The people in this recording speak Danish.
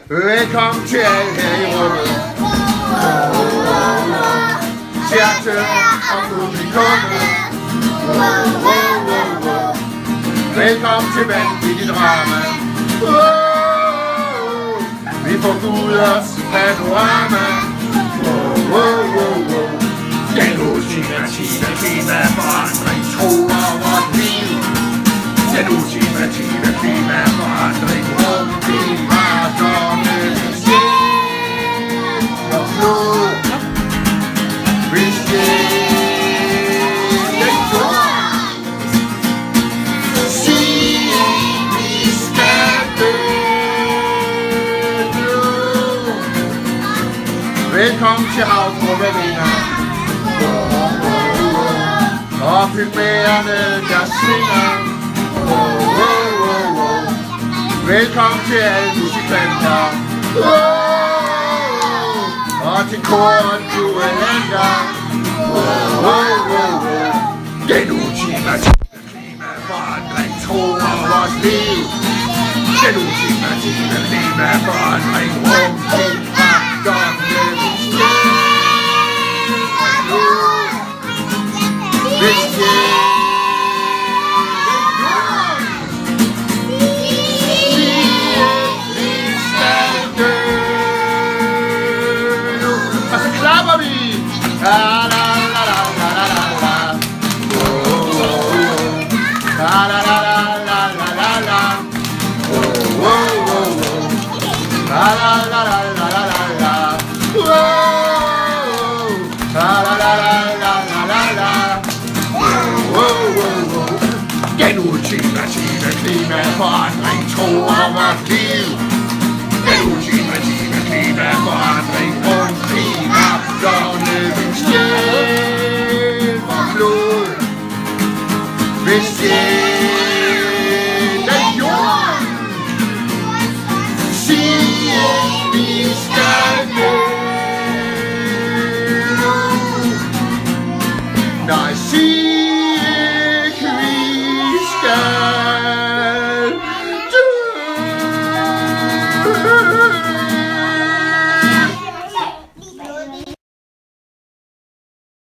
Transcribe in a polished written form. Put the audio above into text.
Velkommen til alle her i rummet. Tjerte og publikummet. Velkommen til vanvittigt drama. Vi får Guders panorama. Den ultimative klimaforandring truer vort liv. Den ultimative klimaforandring rumbil marathone. Sjæl og blod. Hvis sjælen jord siger vi skal dø nu. Velkommen til havgruppe vinger. Og pygmæerne der svinger. Velkommen til alle musikanter. Og til koren duellander. Den ultimative klimaforandring truer vores liv. Den ultimative klimaforandring rumtil magterne. Hvis og så klapper vi. La la la la la la la. La la la la la la la la. La la la la la la la la. La la la la la la la la. Den ultimative klimaforandring truer vort liv. Den ultimative klimaforandring rumtil magterne. Sjæl og blod. Hvis sjæl